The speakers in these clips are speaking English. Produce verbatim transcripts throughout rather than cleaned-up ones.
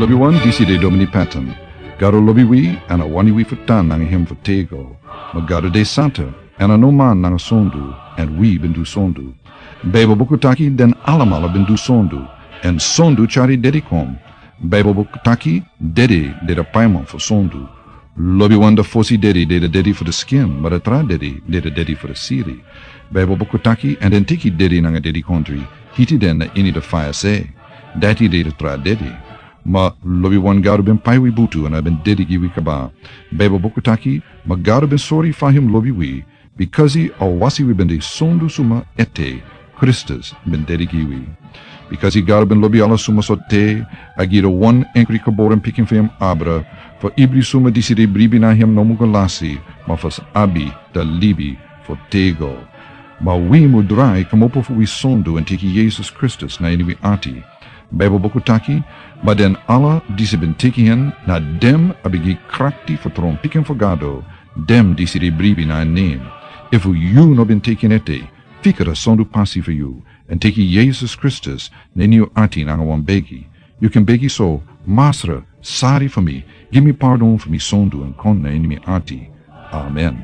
Lobi wan disi de Domini Patton. Garo lobi wi ana wani wi futan nang him futego. Magaro de Santa ana no man nang sondu and we bindu sondu. Bebo bukutaki den alamala bindu sondu and sondu chari dedikom. Bebo bukutaki dedi de the paimon for sondu. Lobi wan the fosi dedi de the dedi for the skin, but a tra dedi de the dedi for the siri. Bebo bukutaki and then tiki dedi nang a dedi country. Hiti den na ini the fire say. Dati de the tra dedi. Ma lobi wan garo ben pai wi butu and I ben dedi gi wi kaba. Bebo bukutaki ma garo ben sorry for him lobi wi because he or wasi wi ben de sondu suma ete Christus ben dedi gi wi. Because he garo ben lobi ala suma sote agiro one enkri kaboren picking for him abra for ibri suma disi de bribi na him no mugolasi ma fas abi da libi for tego. Ma wi mudrai kamopo fu wi sondu and tiki Jesus Christus na ini wi ati. Bebo bukutaki, maar den alla die ze ben teki hen, na dem abigi krakti vertron piken for gado, dem die ze de bribi na neem. If you no ben teki ete, fikera sondu passi for you, and teki Jesus Christus, nen you ati na wan begi. You can begi so, Masra, sorry for me, give me pardon for me sondu and kon na enemy ati. Amen.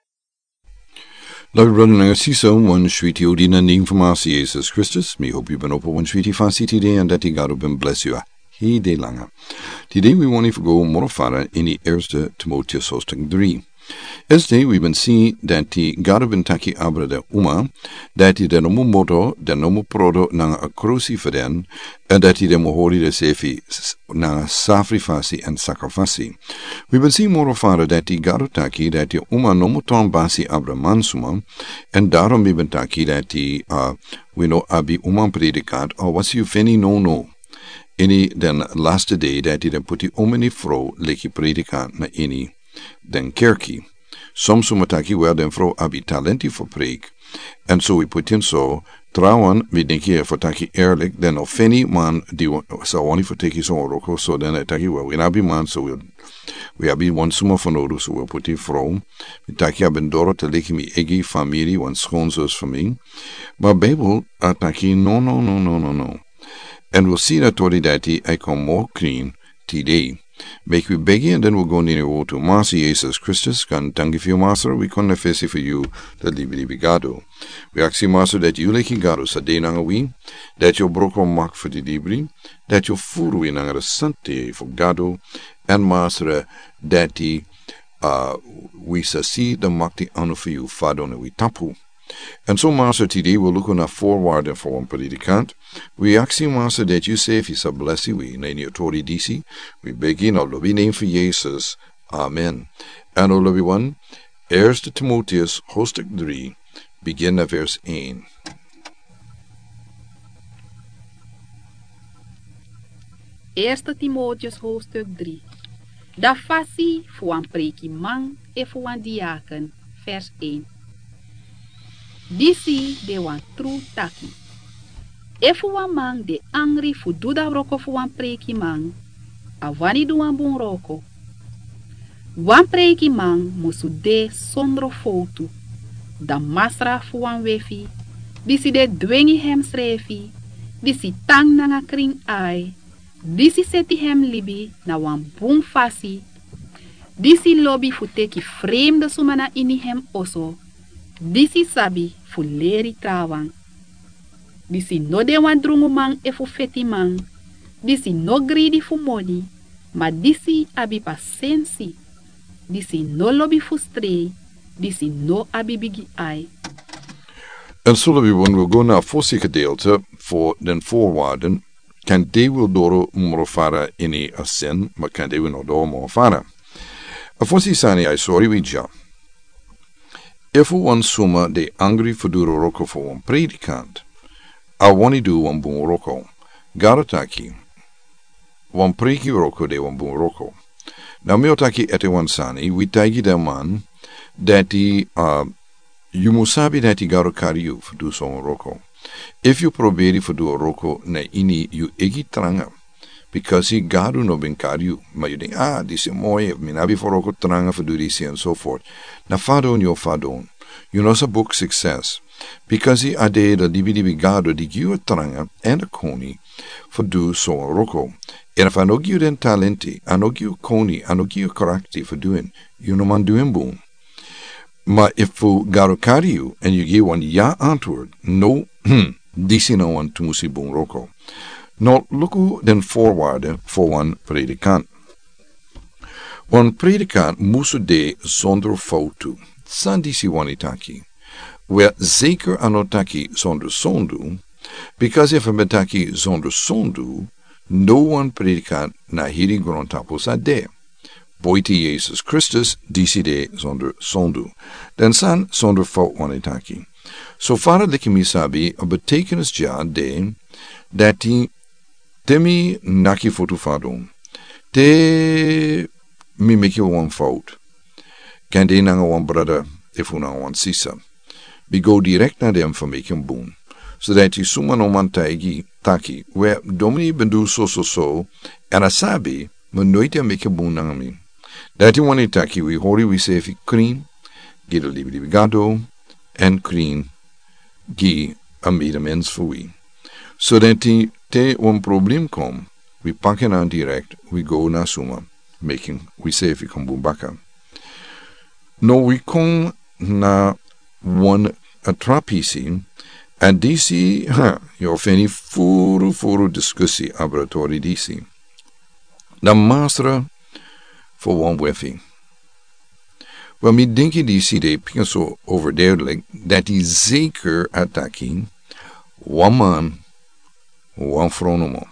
Lau running a siso one sweetie odina ning from Jesus Christus. Me hope you been open one sweetie fasi today and that he God been bless you. He de langa. Today we want to go more fara in the eerste Timotheus hoofdstuk drie. Este we been see that he God been taki abra de uma, that he de nomo moto, de nomo prodo nanga a cruci feden, and that he de mohori de sefi nanga safri fasi and sacrifasi. We been see more fara that he God taki that he uma nomo ton basi abra mansuma, and daarom we been taki that he uh we know abi uma predikat or was you feni no no. Any den last day that he de puti omeni fro leki predikat na any den kerki. Soms sumataki wel den vrouw abi talenti voor preek. En zo we put in zo, trouwen we denk je voor taki eerlijk, den of any man die zou niet voor taki zo'n roko, zo den taki wel, we abi man zo wil, we abi one suma van nodig, zo we put in vrouw, we taki hebben door te leggen mi egi familie, one schoonzus van mij. Maar Bijbel ataki no no no no no no. En we'll see that already that I come more clean today. Make we beg you, and then we'll go in the to Master Jesus Christus. Can thank you for your Master. We can face for you the liberi bigado. We ask you, Master, that you like gado sa day nanga we, that you broke on mark for the liberi, that you furu in nanga sante for gado, and Master, that he uh we sa see the mark the honor for you, Father, and we tapu. And so, Master, today we'll look on a forward and for one predicant. We ask you, Master, that you say if it's a blessing, we in your Tory D C. We begin our loving name for Jesus. Amen. And all everyone, Eerste Timotheus, hoofdstuk drie, begin at verse one. Eerste Timotheus, hoofdstuk drie. Da fasi voor een preekie man en voor een diaken, vers one. Disi de wan true taki. Efu wan man de angry fu do da roko fu wan preki man, a wani do wan bon roko. Wan preki man musu de sondro fotu, da masra fu wan wefi, disi de dwengi hem srefi, disi tang nanga kring ai, disi seti hem libi na wan bon fasi, disi lobby fu teki vreemde sumana ini hem oso, disi sabi fu leri trawang. Disi no de wan drungu man e fu feti man. Disi no greedy fu money. Ma disi abi pasensi. Disi no lobby fu stray. Disi no abi bigi ai. En zullen we, wanneer we gaan naar het voorste gedeelte voor den voorwaarden, kan die wil door morofara in een assen, maar kan die wil nog door morofara. En voor die zijn hij sorry weet je. If one suma de angry for duro roko for one predikant, I want to do one bon roko. Garotaki, one preki roko de one bon roko. Now meotaki ete one sani, we tagi de man, that he, uh, you musabi that he garo kariu for do so roko. If you proberi for do a roko, na ini you egi tranga. Because he garu no ben kariu, maar you think, ah, this is mooi, minabi for roko tranga for do this and so forth. Na fadon yo fadon. You know sa book success. Because ade da dibi gado di giu tranga en de koni for du so roko. En if anogiu den talenti, anogiu koni, anogiu karakti for doen, you no man doen boom. Maar if you garo kariu en you give one ja antwoord, no, disi no one tumusi boom roko. No luku den voorwaarde voor one predikant. One predikant musu de zonder foto. San disi wanitaki. Where zeker anotaki zonder sondu, because if a metaki zonder sondu, no one predikant na hiri grontapos ade. Boiti Jesus Christus decide zonder sondu. Den san zonder fout wanitaki. So far liki misabi a betekenis ja de dat die temi naki fotofadum. Te mi make one fout. Kan de nanga one brother if una one sisa. We go direct naar dem van make boom. Zodat je suma no man taigi taki, where domini bendu so so so, en asabi, me nooit ja make boom nangami. Dat je wanneer taki, we hori we say if cream, gi de libi libi gado, en cream, gi a medemens voor we. Zodat je te een probleem kom, we pakken aan direct, we go naar suma, making, we say if come boom baka. No, we kom na one a trapezi, en disi, ha, jo feni furu furu discussie abratori disi. Dan master voor one weffie. Wel, mi denken disi de pingen zo overduidelijk, dat die zeker attacking, one man, one fronomo.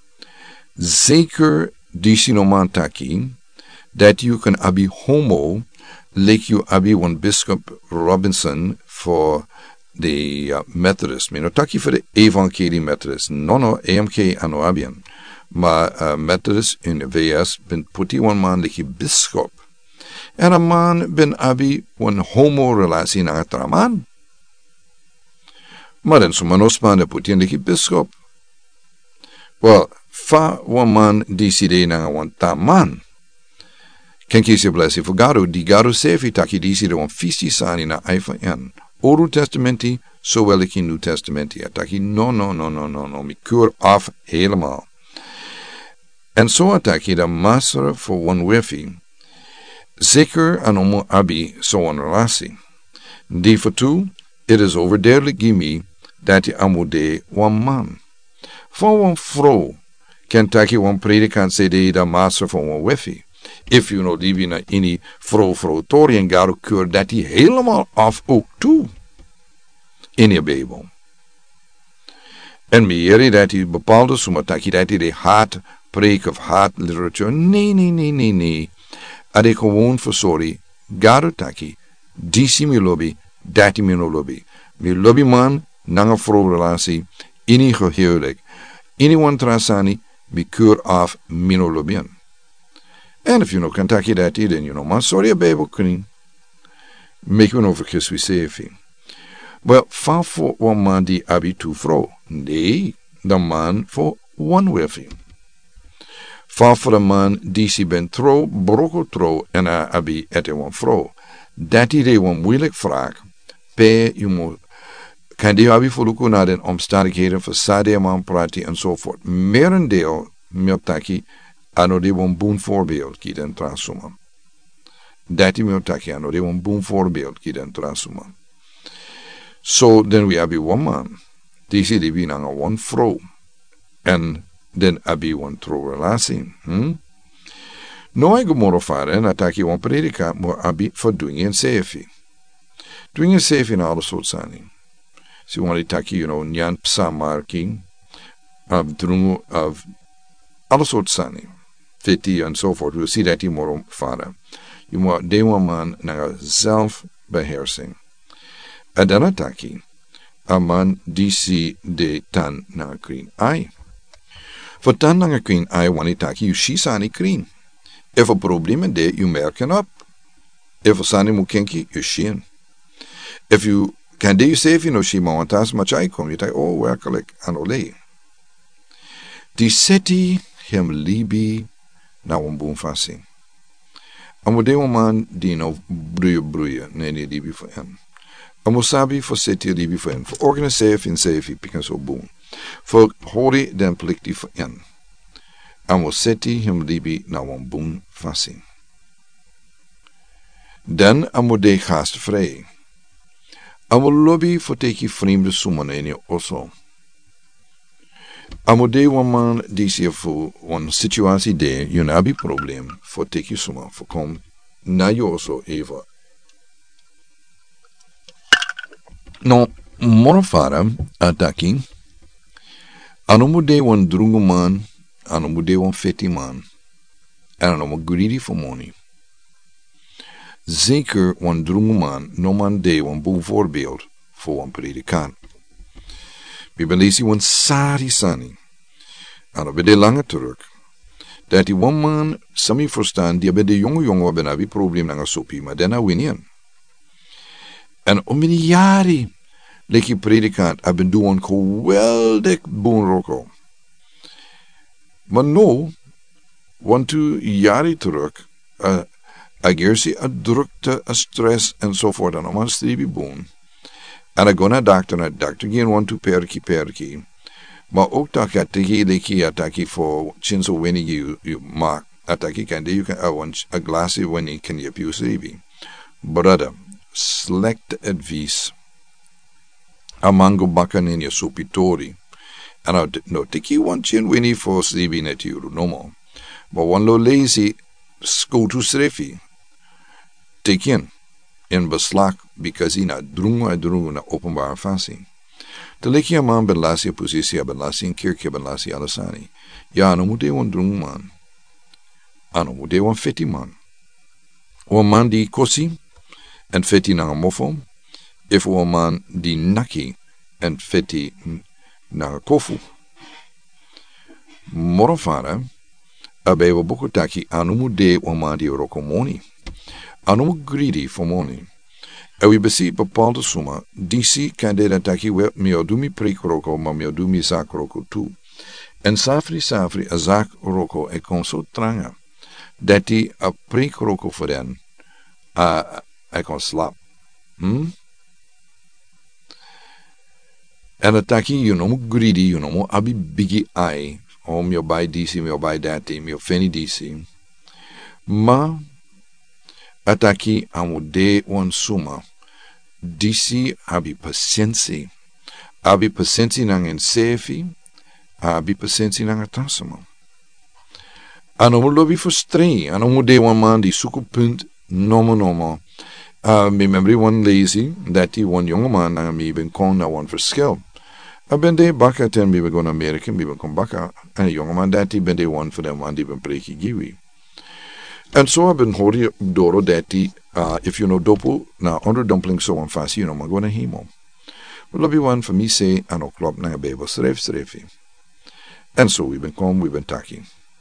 Zeker disi no man attacking, dat you can abi homo, like you abi one Bishop Robinson for the uh, Methodist. Me no taki for the Evangelie Methodist. No, no, A M K ano abian. Maar uh, Methodist in de V S ben puti one man like Bishop. En een man ben abi one homo-relatie na een man. Maar dan sumanos man de puti like Bishop. Well, fa one man decide na one taman. Ken kisi blessi for garo, di garo sefi taki disi de on fisti sani na aifa en. Old Testamenti, zowel ik in New Testamenti. Ataki, no, no, no, no, no, no, mi keur af helemaal. En zo ataki de master voor one wefi. Zeker aan omo abi zo'n relatie. Die voor toe, it is overduidelijk gimi, dat je amude one man. Voor one vrouw, kan taki one predikant zei de master voor one wefi. If you know die na ini vrouw vrouw torien garo keur dat die helemaal af ook toe. In je Bijbel. En meer dat die bepaalde sumataki dat die de haat preek of haat literatuur. Nee, nee, nee, nee, nee. Ade gewoon voor sorry. Garo taki. Disi mi lobby. Dati mi no lobby. Mi lobby man. Nanga vrouw relatie. Ini gehuwelijk. Ini wan trasani. Mi keur af mi no lobbyen. And if you know Kentucky that then you know man sorry a Bible clean. Make you know for kiss we say if well, fa voor one man die abi two vrouw. Nee, de man voor one weffie. Fa voor de man die si ben trouw, broko trouw en a abi ete one vrouw. Dat die de one moeilijk vraag. Pe je moet kan die abi voor naar de omstandigheden voor sade man prati en zo voort. Merendeel miotaki ano de een boon voorbeeld ki den transuma. Dat die miotaki ano de een boon voorbeeld ki den transuma. So then we have one man. Die zie die wie nanga one vrouw. En then abi one trouw relatie. Hmm? No I gomoro fare na taki one predika mo abi for doing en sefi. Doing en sefi na alle soort sani. Si one taki you know nyan psamarking of drungu of alle soort sani. Fiti en so voort. We'll see that die moro fare. Je moet de one man na zelfbeheersing. En dan ataki, a man die si de tan na green ai. Voor tan na green ai wanitaki, you shi sani green. If a problem de, you merken op. If a sani mukenki, you shin. If you can de you say if you know shi mawantas machai kom, you take, oh, werkelijk, anole. Die seti hem libi na een boom fasi. En we de man die nou broeien broeien, nee, nee, libi voor hem. Amo sabi for seti libi for en. For organiseer fin sefi pikan so boon. For hori den plikti for en. Amo seti him libi na wan boon fasing. Dan amo de gastvrij. Amo lobby voor teki vreemde summan in je osso. Amo de wan man die zich voor een situatie de je nabi probleem voor teki summan voor kom na je osso even. No, morofara ataki. Anomo de wan drungu man, anomo de wan feti man. En anomo greedy for money. Zeker wan drungu man, no man de wan boel voorbeeld voor wan predikant. We belezen wan sari sani. En op de lange terug. Dat die wan man, sami verstaan, die bij de jonge jongen hebben een probleem naar sopi, maar daarna winnen. En om in jaren, leek je predikant, hebben doen geweldig boonroko. Maar nu, want u jaren terug, uh, agersi a drukte, a stress, enzovoort, en om een strebi boon. En ik ga naar dokter, naar dokter, geen want u perki perki. Maar ook dat je tegen de keer dat je voor chinso winning je je maakt, dat je kan de je kan een a glaasje winning kan je piu strebi. Brother, slecht advies. A mango bakken in je sopitori. En nou, no, tik je want chin winning voor strebi net je no more. Maar one lo lazy, go to strefi. Take in. In beslag, because ina drungu a drungu na openbare fasting. De lekje man ben lasie positie ben lasie in kirkje ben lasie alasani. Ja, no moet je wan drungu man. Ano moet je wan feti man. Wan man die kosi en feti na mofo. If wan man die naki en feti na kofu. Morofara, abe wa bokotaki anu moet de wan man die rokomoni. Anu moet greedy for money. En we bezien bepaalde summa, die zie kan de dat je wel meer doe mi prekroko, maar meer doe mi zakroko toe. En safri safri a zakroko e kon zo tranga, dat die a prekroko voor den, a e kon slap. Hm? En dat taki you know greedy, you know abi biggie eye, om je bij D C, meer bij dat, meer fanny D C. Maar ataki amude wan suma. Disi abi paciency. Abi paciency nang en sefi. Abi paciency nang atasama. Anomu lobi frustrei. Anomu de wan man die sukupunt nomo nomo. Uh, me memory wan lazy. Dat die wan jonge man nang mi ben kon na wan verschil. Uh, ben de baka ten mi ben go naar Amerika. Mi ben kon baka. En een jonge man dat die ben de wan voor de man die ben preki giwi. En zo hebben hoor je doro dat die, uh, if you know dopu, na onder dumpling zo een fasi, you know, maar gewoon een hemel. Maar lobby one voor mij zei, en ook klopt naar bebo schreef schreefie. En zo, we ben kom, we ben taki.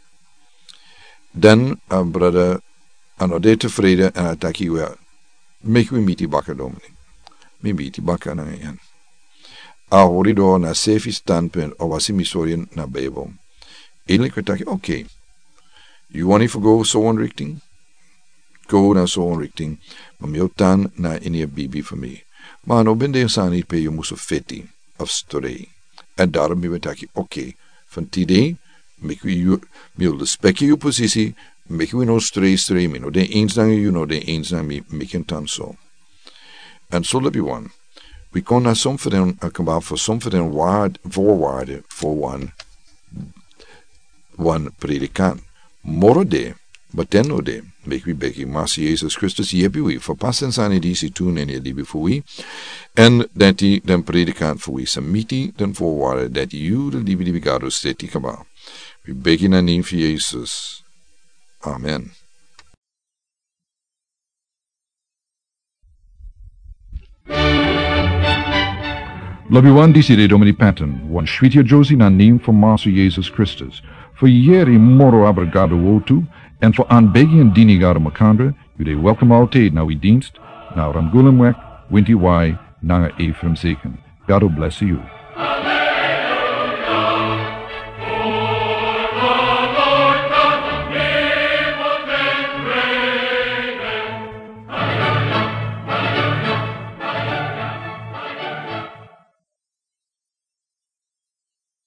Dan, uh, brother, en ook de tevreden, en taki, we, make we meet die bakker dominee. Me meet die bakker naar een. A hoor je door naar sefi standpunt, of was die misoriën naar bebo. Eindelijk werd taki, oké. Okay. You want to go zo'n richting? Go naar zo'n richting. Maar mij dan naar in je bibi voor mij. Maar nou ben je zo niet bij je moest of feti of strei. En daarom ben je oké. Okay, van today, make we you respect je positie, make we no strei strei. Me no de eens naar je, no de eens naar me, make het dan zo. En zo heb je one. We kunnen naar soms voor den, uh, voor soms voor den waard, voorwaarden voor one, one predikant. Moro de, bateno de, make we beki Master Jezus Christus, jebi we, verpassen zijn die ze toen en je liefde voor we, en dat die den predikant voor we, samiti den voorwaarden, dat you de liefde die God steeds die kaba. We beki na naam van Jezus. Amen. Love you one D C de Domini Patton, one Shwitio Josie na naam van Master Jezus Christus. For yeri moro abrigado wotu, en voor aanbegging en dienigado makandre, jullie welcome altijd naar uw dienst, naar Ramgulemwek, Winty Y, naar Ephraim Zeken. God bless you.